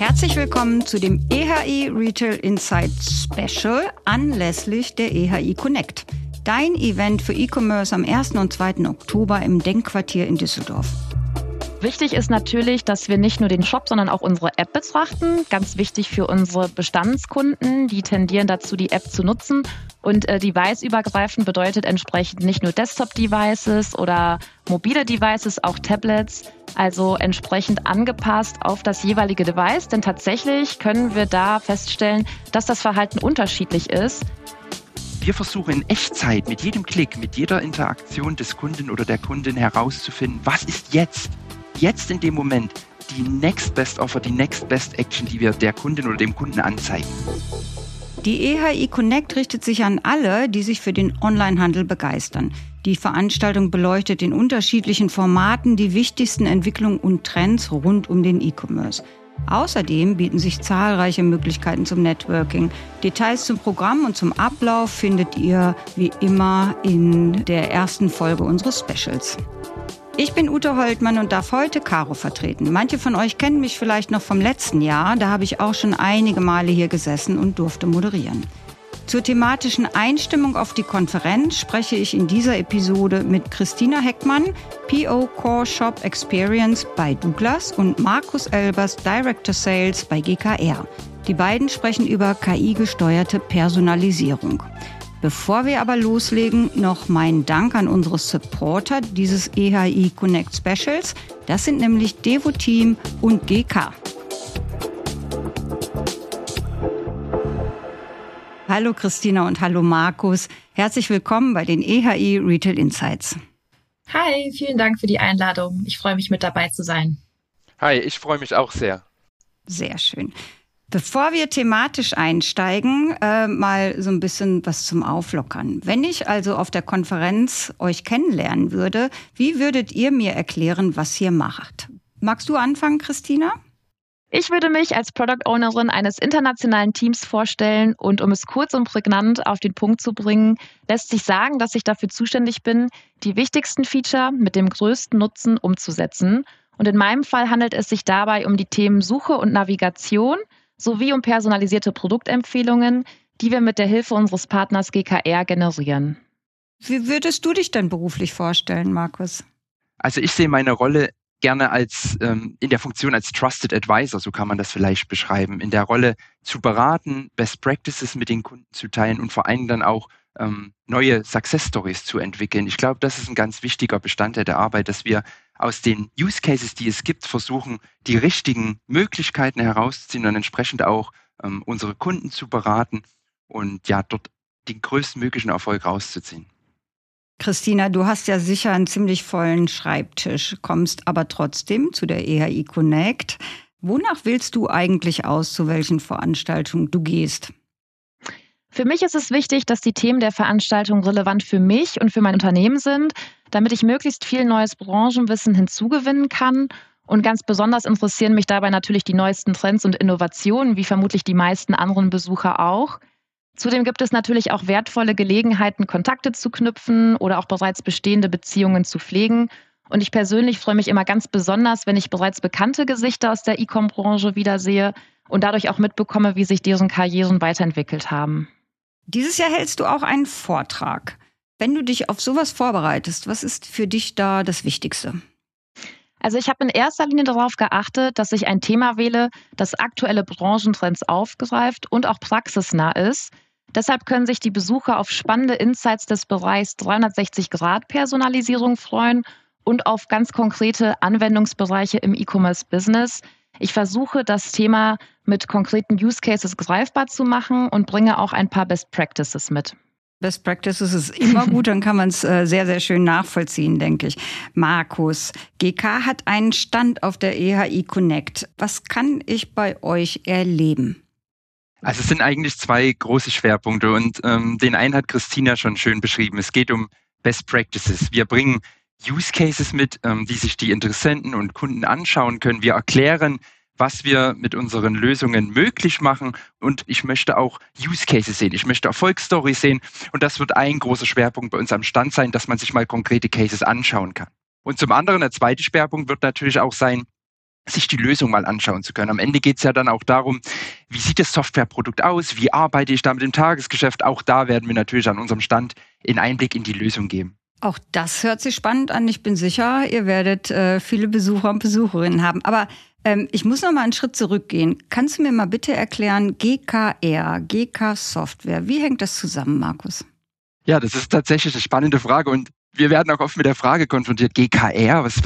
Herzlich willkommen zu dem EHI Retail Insights Special anlässlich der EHI Connect. Dein Event für E-Commerce am 1. und 2. Oktober im Denkquartier in Düsseldorf. Wichtig ist natürlich, dass wir nicht nur den Shop, sondern auch unsere App betrachten. Ganz wichtig für unsere Bestandskunden, die tendieren dazu, die App zu nutzen. Und device-übergreifend bedeutet entsprechend nicht nur Desktop-Devices oder mobile Devices, auch Tablets, also entsprechend angepasst auf das jeweilige Device. Denn tatsächlich können wir da feststellen, dass das Verhalten unterschiedlich ist. Wir versuchen in Echtzeit mit jedem Klick, mit jeder Interaktion des Kunden oder der Kundin herauszufinden, was ist jetzt in dem Moment die Next Best Offer, die Next Best Action, die wir der Kundin oder dem Kunden anzeigen. Die EHI Connect richtet sich an alle, die sich für den Onlinehandel begeistern. Die Veranstaltung beleuchtet in unterschiedlichen Formaten die wichtigsten Entwicklungen und Trends rund um den E-Commerce. Außerdem bieten sich zahlreiche Möglichkeiten zum Networking. Details zum Programm und zum Ablauf findet ihr wie immer in der ersten Folge unseres Specials. Ich bin Ute Holtmann und darf heute Caro vertreten. Manche von euch kennen mich vielleicht noch vom letzten Jahr. Da habe ich auch schon einige Male hier gesessen und durfte moderieren. Zur thematischen Einstimmung auf die Konferenz spreche ich in dieser Episode mit Christina Heckmann, PO Core Shop Experience bei Douglas und Markus Elbers, Director Sales bei GKR. Die beiden sprechen über KI-gesteuerte Personalisierung. Bevor wir aber loslegen, noch mein Dank an unsere Supporter dieses EHI Connect Specials. Das sind nämlich Devoteam und GK. Hallo Christina und hallo Markus. Herzlich willkommen bei den EHI Retail Insights. Hi, vielen Dank für die Einladung. Ich freue mich, mit dabei zu sein. Hi, ich freue mich auch sehr. Sehr schön. Bevor wir thematisch einsteigen, mal so ein bisschen was zum Auflockern. Wenn ich also auf der Konferenz euch kennenlernen würde, wie würdet ihr mir erklären, was ihr macht? Magst du anfangen, Christina? Ich würde mich als Product Ownerin eines internationalen Teams vorstellen und um es kurz und prägnant auf den Punkt zu bringen, lässt sich sagen, dass ich dafür zuständig bin, die wichtigsten Feature mit dem größten Nutzen umzusetzen. Und in meinem Fall handelt es sich dabei um die Themen Suche und Navigation sowie um personalisierte Produktempfehlungen, die wir mit der Hilfe unseres Partners GKR generieren. Wie würdest du dich denn beruflich vorstellen, Markus? Also ich sehe meine Rolle gerne als in der Funktion als Trusted Advisor, so kann man das vielleicht beschreiben, in der Rolle zu beraten, Best Practices mit den Kunden zu teilen und vor allem dann auch neue Success Stories zu entwickeln. Ich glaube, das ist ein ganz wichtiger Bestandteil der Arbeit, dass wir aus den Use Cases, die es gibt, versuchen, die richtigen Möglichkeiten herauszuziehen und entsprechend auch unsere Kunden zu beraten und ja, dort den größtmöglichen Erfolg rauszuziehen. Christina, du hast ja sicher einen ziemlich vollen Schreibtisch, kommst aber trotzdem zu der EHI Connect. Wonach wählst du eigentlich aus, zu welchen Veranstaltungen du gehst? Für mich ist es wichtig, dass die Themen der Veranstaltung relevant für mich und für mein Unternehmen sind, damit ich möglichst viel neues Branchenwissen hinzugewinnen kann. Und ganz besonders interessieren mich dabei natürlich die neuesten Trends und Innovationen, wie vermutlich die meisten anderen Besucher auch. Zudem gibt es natürlich auch wertvolle Gelegenheiten, Kontakte zu knüpfen oder auch bereits bestehende Beziehungen zu pflegen. Und ich persönlich freue mich immer ganz besonders, wenn ich bereits bekannte Gesichter aus der E-Com-Branche wiedersehe und dadurch auch mitbekomme, wie sich deren Karrieren weiterentwickelt haben. Dieses Jahr hältst du auch einen Vortrag. Wenn du dich auf sowas vorbereitest, was ist für dich da das Wichtigste? Also ich habe in erster Linie darauf geachtet, dass ich ein Thema wähle, das aktuelle Branchentrends aufgreift und auch praxisnah ist. Deshalb können sich die Besucher auf spannende Insights des Bereichs 360-Grad-Personalisierung freuen und auf ganz konkrete Anwendungsbereiche im E-Commerce-Business. Ich versuche, das Thema mit konkreten Use Cases greifbar zu machen und bringe auch ein paar Best Practices mit. Best Practices ist immer gut, dann kann man es sehr, sehr schön nachvollziehen, denke ich. Markus, GK hat einen Stand auf der EHI Connect. Was kann ich bei euch erleben? Also es sind eigentlich zwei große Schwerpunkte und den einen hat Christina schon schön beschrieben. Es geht um Best Practices. Wir bringen Use Cases mit, die sich die Interessenten und Kunden anschauen können. Wir erklären, was wir mit unseren Lösungen möglich machen und ich möchte auch Use Cases sehen. Ich möchte Erfolgsstories sehen und das wird ein großer Schwerpunkt bei uns am Stand sein, dass man sich mal konkrete Cases anschauen kann. Und zum anderen, der zweite Schwerpunkt wird natürlich auch sein, sich die Lösung mal anschauen zu können. Am Ende geht es ja dann auch darum, wie sieht das Softwareprodukt aus, wie arbeite ich da mit dem Tagesgeschäft. Auch da werden wir natürlich an unserem Stand einen Einblick in die Lösung geben. Auch das hört sich spannend an. Ich bin sicher, ihr werdet viele Besucher und Besucherinnen haben. Aber ich muss noch mal einen Schritt zurückgehen. Kannst du mir mal bitte erklären, GKR, GK Software, wie hängt das zusammen, Markus? Ja, das ist tatsächlich eine spannende Frage und wir werden auch oft mit der Frage konfrontiert, GKR, was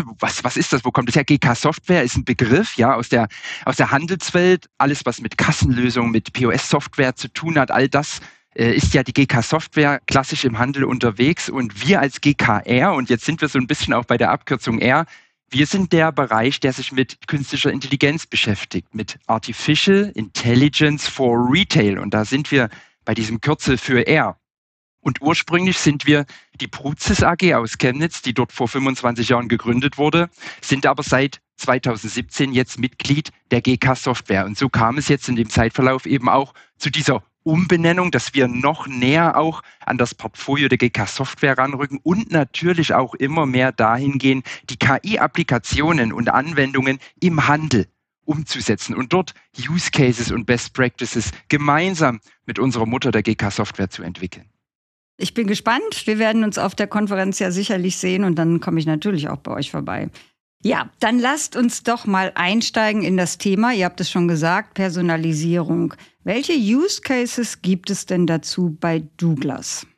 ist das? Wo kommt das her? GK Software ist ein Begriff, ja, aus der Handelswelt. Alles, was mit Kassenlösungen, mit POS-Software zu tun hat, all das ist ja die GK Software klassisch im Handel unterwegs. Und wir als GKR, und jetzt sind wir so ein bisschen auch bei der Abkürzung R, wir sind der Bereich, der sich mit künstlicher Intelligenz beschäftigt, mit Artificial Intelligence for Retail. Und da sind wir bei diesem Kürzel für R. Und ursprünglich sind wir die Pruzis AG aus Chemnitz, die dort vor 25 Jahren gegründet wurde, sind aber seit 2017 jetzt Mitglied der GK Software. Und so kam es jetzt in dem Zeitverlauf eben auch zu dieser Umbenennung, dass wir noch näher auch an das Portfolio der GK Software ranrücken und natürlich auch immer mehr dahin gehen, die KI-Applikationen und Anwendungen im Handel umzusetzen und dort Use Cases und Best Practices gemeinsam mit unserer Mutter der GK Software zu entwickeln. Ich bin gespannt. Wir werden uns auf der Konferenz ja sicherlich sehen und dann komme ich natürlich auch bei euch vorbei. Ja, dann lasst uns doch mal einsteigen in das Thema. Ihr habt es schon gesagt, Personalisierung. Welche Use Cases gibt es denn dazu bei Douglas?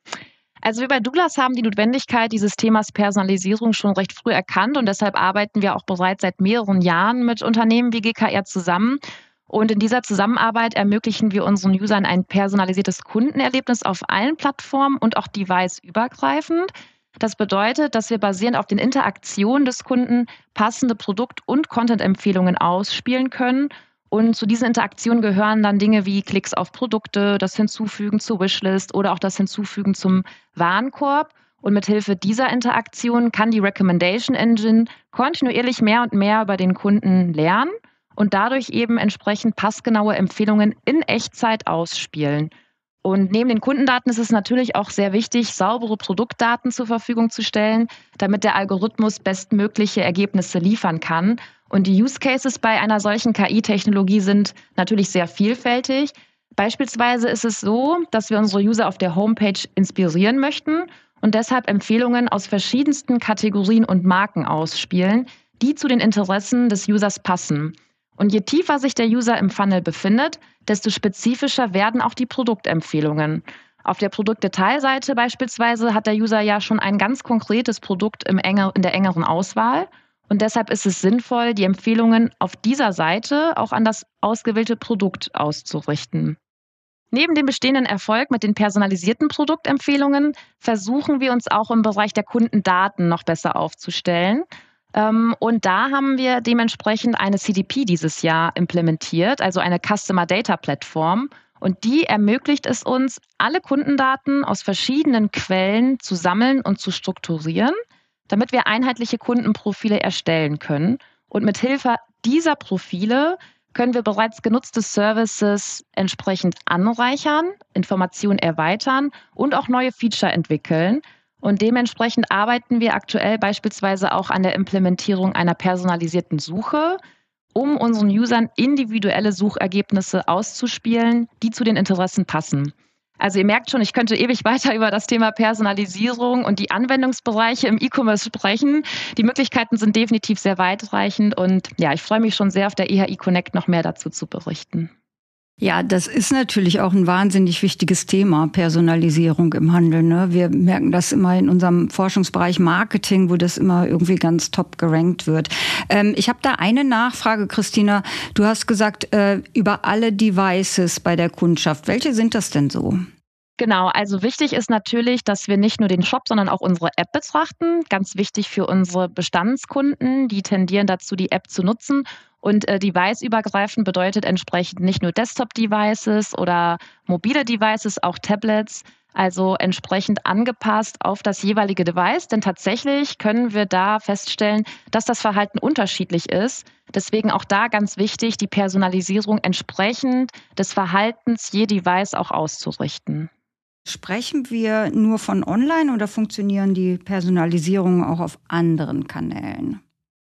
Also wir bei Douglas haben die Notwendigkeit dieses Themas Personalisierung schon recht früh erkannt und deshalb arbeiten wir auch bereits seit mehreren Jahren mit Unternehmen wie GKR zusammen. Und in dieser Zusammenarbeit ermöglichen wir unseren Usern ein personalisiertes Kundenerlebnis auf allen Plattformen und auch deviceübergreifend. Das bedeutet, dass wir basierend auf den Interaktionen des Kunden passende Produkt- und Content-Empfehlungen ausspielen können. Und zu diesen Interaktionen gehören dann Dinge wie Klicks auf Produkte, das Hinzufügen zur Wishlist oder auch das Hinzufügen zum Warenkorb. Und mithilfe dieser Interaktion kann die Recommendation Engine kontinuierlich mehr und mehr über den Kunden lernen und dadurch eben entsprechend passgenaue Empfehlungen in Echtzeit ausspielen. Und neben den Kundendaten ist es natürlich auch sehr wichtig, saubere Produktdaten zur Verfügung zu stellen, damit der Algorithmus bestmögliche Ergebnisse liefern kann. Und die Use Cases bei einer solchen KI-Technologie sind natürlich sehr vielfältig. Beispielsweise ist es so, dass wir unsere User auf der Homepage inspirieren möchten und deshalb Empfehlungen aus verschiedensten Kategorien und Marken ausspielen, die zu den Interessen des Users passen. Und je tiefer sich der User im Funnel befindet, desto spezifischer werden auch die Produktempfehlungen. Auf der Produktdetailseite beispielsweise hat der User ja schon ein ganz konkretes Produkt in der engeren Auswahl. Und deshalb ist es sinnvoll, die Empfehlungen auf dieser Seite auch an das ausgewählte Produkt auszurichten. Neben dem bestehenden Erfolg mit den personalisierten Produktempfehlungen versuchen wir uns auch im Bereich der Kundendaten noch besser aufzustellen. Und da haben wir dementsprechend eine CDP dieses Jahr implementiert, also eine Customer Data Plattform. Und die ermöglicht es uns, alle Kundendaten aus verschiedenen Quellen zu sammeln und zu strukturieren, damit wir einheitliche Kundenprofile erstellen können. Und mit Hilfe dieser Profile können wir bereits genutzte Services entsprechend anreichern, Informationen erweitern und auch neue Feature entwickeln. Und dementsprechend arbeiten wir aktuell beispielsweise auch an der Implementierung einer personalisierten Suche, um unseren Usern individuelle Suchergebnisse auszuspielen, die zu den Interessen passen. Also ihr merkt schon, ich könnte ewig weiter über das Thema Personalisierung und die Anwendungsbereiche im E-Commerce sprechen. Die Möglichkeiten sind definitiv sehr weitreichend und ja, ich freue mich schon sehr auf der EHI Connect noch mehr dazu zu berichten. Ja, das ist natürlich auch ein wahnsinnig wichtiges Thema, Personalisierung im Handel, ne? Wir merken das immer in unserem Forschungsbereich Marketing, wo das immer irgendwie ganz top gerankt wird. Ich habe da eine Nachfrage, Christina. Du hast gesagt, über alle Devices bei der Kundschaft. Welche sind das denn so? Genau, also wichtig ist natürlich, dass wir nicht nur den Shop, sondern auch unsere App betrachten. Ganz wichtig für unsere Bestandskunden, die tendieren dazu, die App zu nutzen. Und deviceübergreifend bedeutet entsprechend nicht nur Desktop-Devices oder mobile Devices, auch Tablets, also entsprechend angepasst auf das jeweilige Device. Denn tatsächlich können wir da feststellen, dass das Verhalten unterschiedlich ist. Deswegen auch da ganz wichtig, die Personalisierung entsprechend des Verhaltens je Device auch auszurichten. Sprechen wir nur von online oder funktionieren die Personalisierungen auch auf anderen Kanälen?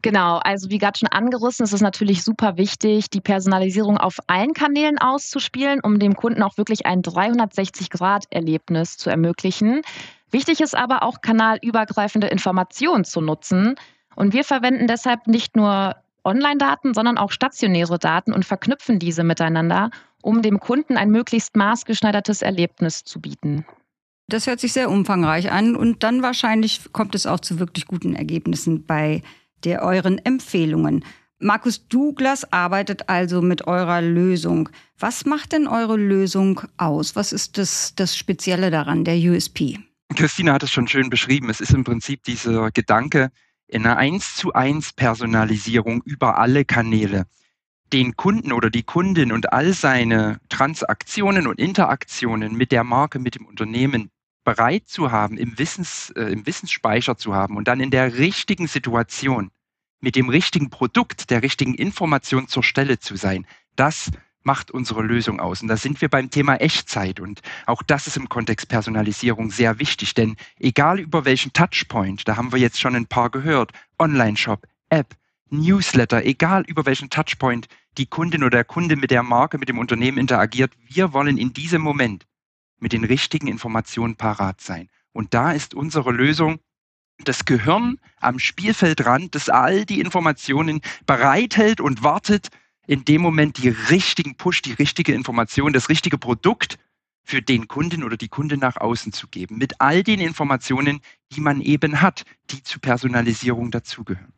Genau, also wie gerade schon angerissen, ist es natürlich super wichtig, die Personalisierung auf allen Kanälen auszuspielen, um dem Kunden auch wirklich ein 360-Grad-Erlebnis zu ermöglichen. Wichtig ist aber auch, kanalübergreifende Informationen zu nutzen. Und wir verwenden deshalb nicht nur Online-Daten, sondern auch stationäre Daten und verknüpfen diese miteinander, um dem Kunden ein möglichst maßgeschneidertes Erlebnis zu bieten. Das hört sich sehr umfangreich an und dann wahrscheinlich kommt es auch zu wirklich guten Ergebnissen bei euren Empfehlungen. Markus Douglas arbeitet also mit eurer Lösung. Was macht denn eure Lösung aus? Was ist das Spezielle daran, der USP? Christina hat es schon schön beschrieben. Es ist im Prinzip dieser Gedanke in einer 1:1 Personalisierung über alle Kanäle. Den Kunden oder die Kundin und all seine Transaktionen und Interaktionen mit der Marke, mit dem Unternehmen bereit zu haben, im Wissensspeicher zu haben und dann in der richtigen Situation mit dem richtigen Produkt, der richtigen Information zur Stelle zu sein. Das macht unsere Lösung aus. Und da sind wir beim Thema Echtzeit. Und auch das ist im Kontext Personalisierung sehr wichtig. Denn egal über welchen Touchpoint, da haben wir jetzt schon ein paar gehört, Online-Shop, App, Newsletter, egal über welchen Touchpoint die Kundin oder der Kunde mit der Marke, mit dem Unternehmen interagiert, wir wollen in diesem Moment mit den richtigen Informationen parat sein. Und da ist unsere Lösung das Gehirn am Spielfeldrand, das all die Informationen bereithält und wartet, in dem Moment die richtigen Push, die richtige Information, das richtige Produkt für den Kunden oder die Kundin nach außen zu geben. Mit all den Informationen, die man eben hat, die zur Personalisierung dazugehören.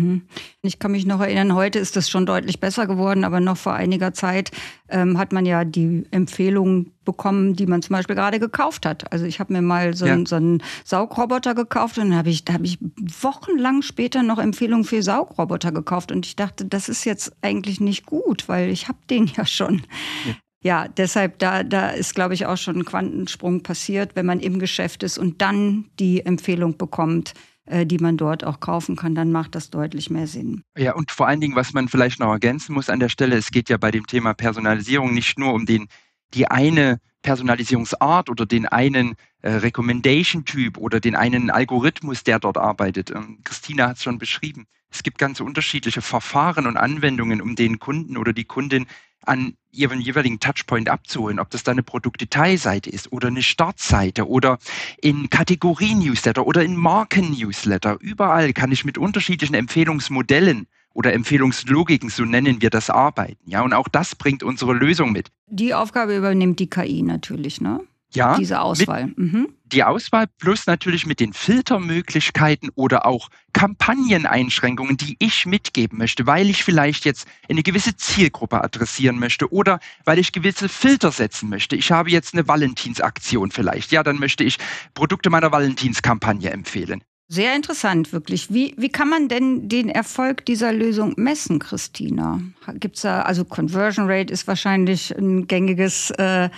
Ich kann mich noch erinnern, heute ist das schon deutlich besser geworden, aber noch vor einiger Zeit hat man ja die Empfehlungen bekommen, die man zum Beispiel gerade gekauft hat. Also ich habe mir mal so einen Saugroboter gekauft und da habe ich wochenlang später noch Empfehlungen für Saugroboter gekauft und ich dachte, das ist jetzt eigentlich nicht gut, weil ich habe den ja schon. Ja, deshalb, da ist, glaube ich, auch schon ein Quantensprung passiert, wenn man im Geschäft ist und dann die Empfehlung bekommt, die man dort auch kaufen kann, dann macht das deutlich mehr Sinn. Ja, und vor allen Dingen, was man vielleicht noch ergänzen muss an der Stelle, es geht ja bei dem Thema Personalisierung nicht nur um die eine Personalisierungsart oder den einen Recommendation-Typ oder den einen Algorithmus, der dort arbeitet. Christina hat es schon beschrieben. Es gibt ganz unterschiedliche Verfahren und Anwendungen, um den Kunden oder die Kundin an ihren jeweiligen Touchpoint abzuholen, ob das dann eine Produktdetailseite ist oder eine Startseite oder in Kategorien-Newsletter oder in Marken-Newsletter. Überall kann ich mit unterschiedlichen Empfehlungsmodellen oder Empfehlungslogiken, so nennen wir das, arbeiten. Ja, und auch das bringt unsere Lösung mit. Die Aufgabe übernimmt die KI natürlich, ne? Ja, diese Auswahl. Die Auswahl plus natürlich mit den Filtermöglichkeiten oder auch Kampagneneinschränkungen, die ich mitgeben möchte, weil ich vielleicht jetzt eine gewisse Zielgruppe adressieren möchte oder weil ich gewisse Filter setzen möchte. Ich habe jetzt eine Valentinsaktion vielleicht. Ja, dann möchte ich Produkte meiner Valentinskampagne empfehlen. Sehr interessant, wirklich. Wie kann man denn den Erfolg dieser Lösung messen, Christina? Gibt's da, also Conversion Rate ist wahrscheinlich ein gängige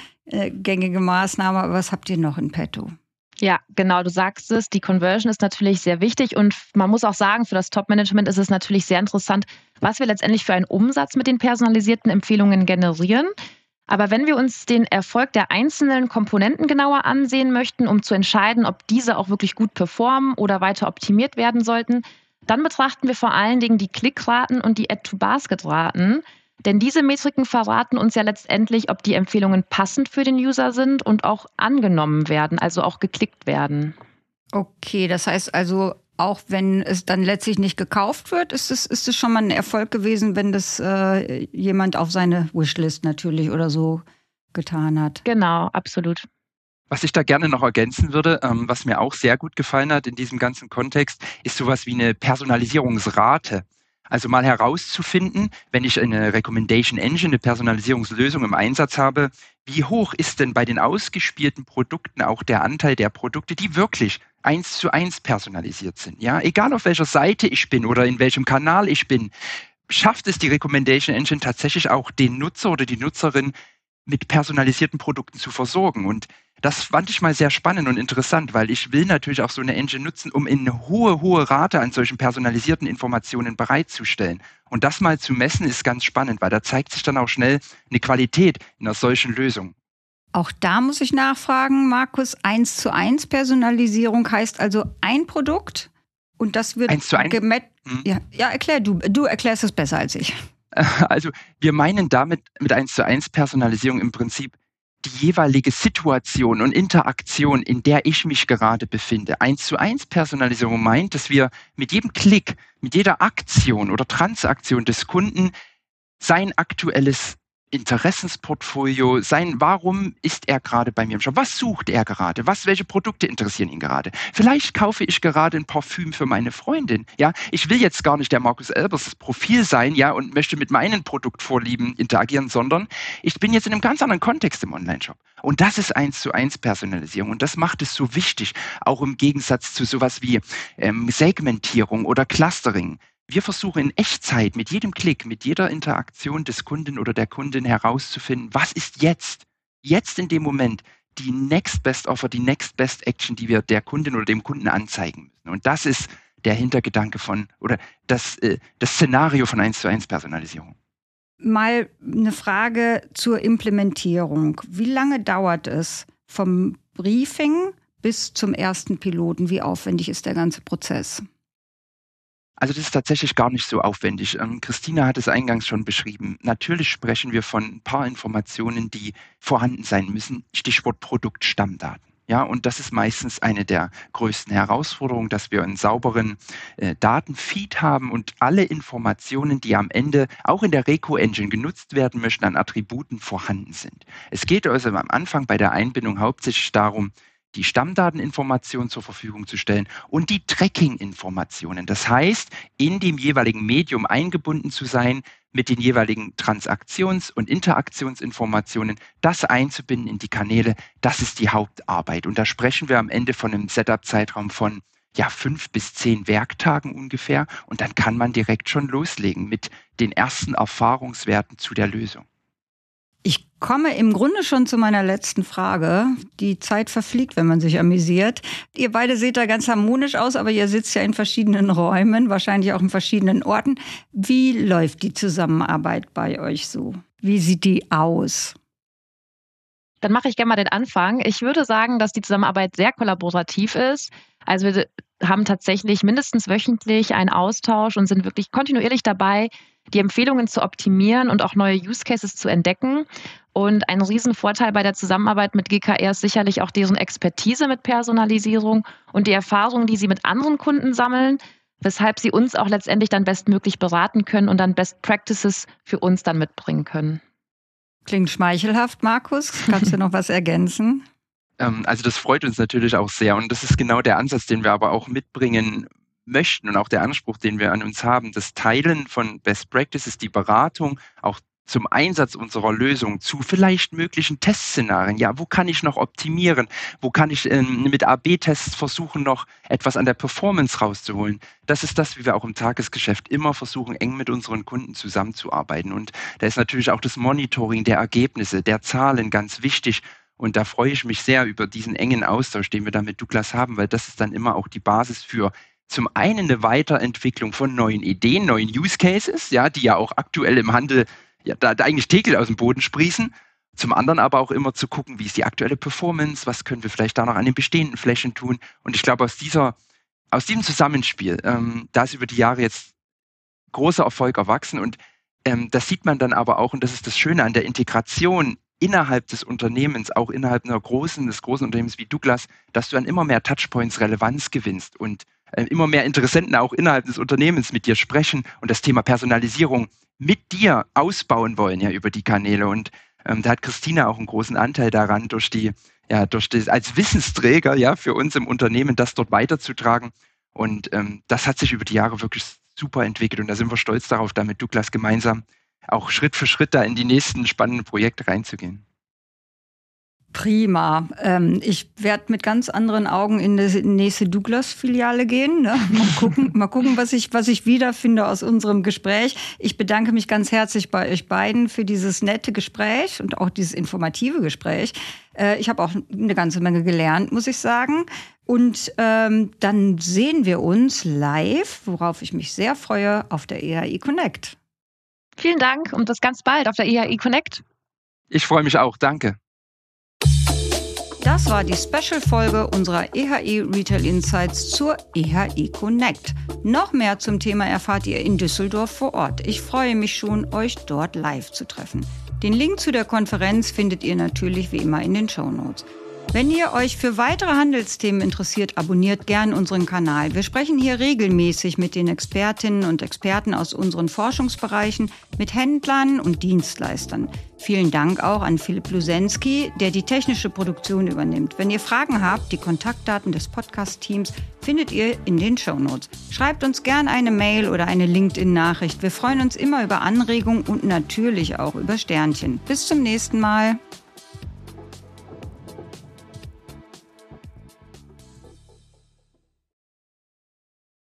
Maßnahme, aber was habt ihr noch in petto? Ja, genau, du sagst es, die Conversion ist natürlich sehr wichtig und man muss auch sagen, für das Top-Management ist es natürlich sehr interessant, was wir letztendlich für einen Umsatz mit den personalisierten Empfehlungen generieren. Aber wenn wir uns den Erfolg der einzelnen Komponenten genauer ansehen möchten, um zu entscheiden, ob diese auch wirklich gut performen oder weiter optimiert werden sollten, dann betrachten wir vor allen Dingen die Klickraten und die Add-to-Basket-Raten. Denn diese Metriken verraten uns ja letztendlich, ob die Empfehlungen passend für den User sind und auch angenommen werden, also auch geklickt werden. Okay, das heißt also, auch wenn es dann letztlich nicht gekauft wird, ist es schon mal ein Erfolg gewesen, wenn das jemand auf seine Wishlist natürlich oder so getan hat. Genau, absolut. Was ich da gerne noch ergänzen würde, was mir auch sehr gut gefallen hat in diesem ganzen Kontext, ist sowas wie eine Personalisierungsrate. Also mal herauszufinden, wenn ich eine Recommendation Engine, eine Personalisierungslösung im Einsatz habe, wie hoch ist denn bei den ausgespielten Produkten auch der Anteil der Produkte, die wirklich 1:1 personalisiert sind. Ja, egal auf welcher Seite ich bin oder in welchem Kanal ich bin, schafft es die Recommendation Engine tatsächlich auch den Nutzer oder die Nutzerin mit personalisierten Produkten zu versorgen. Und das fand ich mal sehr spannend und interessant, weil ich will natürlich auch so eine Engine nutzen, um in eine hohe Rate an solchen personalisierten Informationen bereitzustellen. Und das mal zu messen ist ganz spannend, weil da zeigt sich dann auch schnell eine Qualität in einer solchen Lösung. Auch da muss ich nachfragen, Markus, 1:1 Personalisierung heißt also ein Produkt Und das wird 1:1. Ja, erklär du. Du erklärst es besser als ich. Also wir meinen damit mit 1:1 Personalisierung im Prinzip die jeweilige Situation und Interaktion, in der ich mich gerade befinde. 1:1 Personalisierung meint, dass wir mit jedem Klick, mit jeder Aktion oder Transaktion des Kunden sein aktuelles Interessensportfolio, warum ist er gerade bei mir im Shop? Was sucht er gerade? Welche Produkte interessieren ihn gerade? Vielleicht kaufe ich gerade ein Parfüm für meine Freundin. Ja, ich will jetzt gar nicht der Markus Elbers Profil sein, ja, und möchte mit meinen Produktvorlieben interagieren, sondern ich bin jetzt in einem ganz anderen Kontext im Onlineshop. Und das ist 1:1 Personalisierung. Und das macht es so wichtig, auch im Gegensatz zu sowas wie Segmentierung oder Clustering. Wir versuchen in Echtzeit mit jedem Klick, mit jeder Interaktion des Kunden oder der Kundin herauszufinden, was ist jetzt in dem Moment die Next Best Offer, die Next Best Action, die wir der Kundin oder dem Kunden anzeigen müssen. Und das ist der Hintergedanke das Szenario von 1:1 Personalisierung. Mal eine Frage zur Implementierung. Wie lange dauert es vom Briefing bis zum ersten Piloten? Wie aufwendig ist der ganze Prozess? Also das ist tatsächlich gar nicht so aufwendig. Christina hat es eingangs schon beschrieben. Natürlich sprechen wir von ein paar Informationen, die vorhanden sein müssen. Stichwort Produktstammdaten. Ja, und das ist meistens eine der größten Herausforderungen, dass wir einen sauberen Datenfeed haben und alle Informationen, die am Ende auch in der Reco-Engine genutzt werden möchten, an Attributen vorhanden sind. Es geht also am Anfang bei der Einbindung hauptsächlich darum, die Stammdateninformationen zur Verfügung zu stellen und die Tracking-Informationen. Das heißt, in dem jeweiligen Medium eingebunden zu sein, mit den jeweiligen Transaktions- und Interaktionsinformationen, das einzubinden in die Kanäle, das ist die Hauptarbeit. Und da sprechen wir am Ende von einem Setup-Zeitraum von 5 bis 10 Werktagen ungefähr. Und dann kann man direkt schon loslegen mit den ersten Erfahrungswerten zu der Lösung. Ich komme im Grunde schon zu meiner letzten Frage. Die Zeit verfliegt, wenn man sich amüsiert. Ihr beide seht da ganz harmonisch aus, aber ihr sitzt ja in verschiedenen Räumen, wahrscheinlich auch in verschiedenen Orten. Wie läuft die Zusammenarbeit bei euch so? Wie sieht die aus? Dann mache ich gerne mal den Anfang. Ich würde sagen, dass die Zusammenarbeit sehr kollaborativ ist. Also wir haben tatsächlich mindestens wöchentlich einen Austausch und sind wirklich kontinuierlich dabei, die Empfehlungen zu optimieren und auch neue Use Cases zu entdecken. Und ein Riesenvorteil bei der Zusammenarbeit mit GKR ist sicherlich auch deren Expertise mit Personalisierung und die Erfahrungen, die sie mit anderen Kunden sammeln, weshalb sie uns auch letztendlich dann bestmöglich beraten können und dann Best Practices für uns dann mitbringen können. Klingt schmeichelhaft, Markus. Kannst du noch was ergänzen? Also das freut uns natürlich auch sehr. Und das ist genau der Ansatz, den wir aber auch mitbringen möchten und auch der Anspruch, den wir an uns haben. Das Teilen von Best Practices, die Beratung, auch zum Einsatz unserer Lösung zu vielleicht möglichen Testszenarien. Ja, wo kann ich noch optimieren? Wo kann ich mit A/B-Tests versuchen, noch etwas an der Performance rauszuholen? Das ist das, wie wir auch im Tagesgeschäft immer versuchen, eng mit unseren Kunden zusammenzuarbeiten. Und da ist natürlich auch das Monitoring der Ergebnisse, der Zahlen ganz wichtig. Und da freue ich mich sehr über diesen engen Austausch, den wir da mit Douglas haben, weil das ist dann immer auch die Basis für zum einen eine Weiterentwicklung von neuen Ideen, neuen Use Cases, ja, die ja auch aktuell im Handel da eigentlich täglich aus dem Boden sprießen. Zum anderen aber auch immer zu gucken, wie ist die aktuelle Performance, was können wir vielleicht da noch an den bestehenden Flächen tun. Und ich glaube, aus diesem Zusammenspiel, da ist über die Jahre jetzt großer Erfolg erwachsen. Und das sieht man dann aber auch, und das ist das Schöne an der Integration innerhalb des Unternehmens, auch innerhalb des großen Unternehmens wie Douglas, dass du an immer mehr Touchpoints Relevanz gewinnst und immer mehr Interessenten auch innerhalb des Unternehmens mit dir sprechen und das Thema Personalisierung mit dir ausbauen wollen, ja, über die Kanäle. Und da hat Christina auch einen großen Anteil daran, als Wissensträger, ja, für uns im Unternehmen, das dort weiterzutragen. Und das hat sich über die Jahre wirklich super entwickelt. Und da sind wir stolz darauf, da mit Douglas gemeinsam auch Schritt für Schritt da in die nächsten spannenden Projekte reinzugehen. Prima. Ich werde mit ganz anderen Augen in die nächste Douglas-Filiale gehen. Ne? Mal gucken, was ich wiederfinde aus unserem Gespräch. Ich bedanke mich ganz herzlich bei euch beiden für dieses nette Gespräch und auch dieses informative Gespräch. Ich habe auch eine ganze Menge gelernt, muss ich sagen. Und dann sehen wir uns live, worauf ich mich sehr freue, auf der EHI Connect. Vielen Dank und bis ganz bald auf der EHI Connect. Ich freue mich auch. Danke. Das war die Special-Folge unserer EHI Retail Insights zur EHI Connect. Noch mehr zum Thema erfahrt ihr in Düsseldorf vor Ort. Ich freue mich schon, euch dort live zu treffen. Den Link zu der Konferenz findet ihr natürlich wie immer in den Shownotes. Wenn ihr euch für weitere Handelsthemen interessiert, abonniert gern unseren Kanal. Wir sprechen hier regelmäßig mit den Expertinnen und Experten aus unseren Forschungsbereichen, mit Händlern und Dienstleistern. Vielen Dank auch an Philipp Lusensky, der die technische Produktion übernimmt. Wenn ihr Fragen habt, die Kontaktdaten des Podcast-Teams findet ihr in den Shownotes. Schreibt uns gern eine Mail oder eine LinkedIn-Nachricht. Wir freuen uns immer über Anregungen und natürlich auch über Sternchen. Bis zum nächsten Mal.